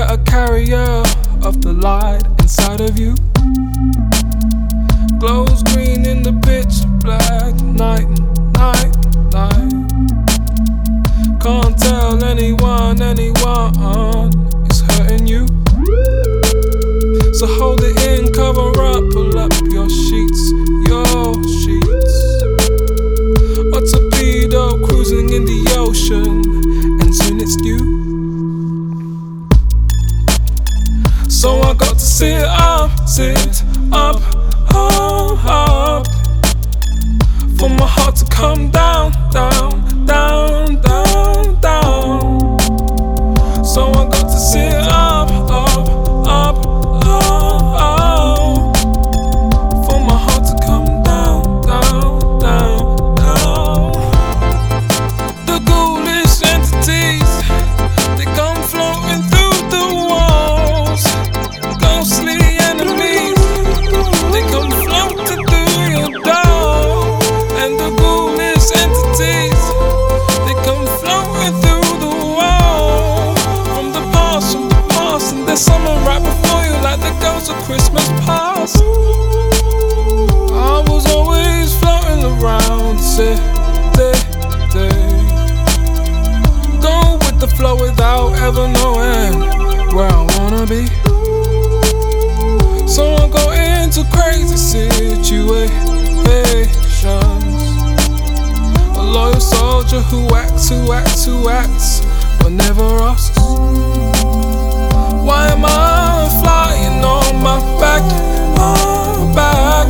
a carrier of the light inside of you. Glows green in the pitch black night, night, night. Can't tell anyone is hurting you. So hold it in, cover up, pull up your sheets, your sheets. A torpedo cruising in the ocean, and soon it's due. So I got to sit up, up, for my heart to come down, down, down, down, down. So I got to sit up, up, for my heart to come down, down, down, down. The ghoulish entities, they come floating through the walls. Ghostly enemies, they come floating through your door. And the ghoulish entities, they come floating through the wall. From the past, and there's someone right before you, like the ghost of Christmas past. I was always floating around, say, go with the flow without ever knowing where I wanna be. So I go into crazy situations. A loyal soldier who acts, but never asks. Why am I flying on my back, my back?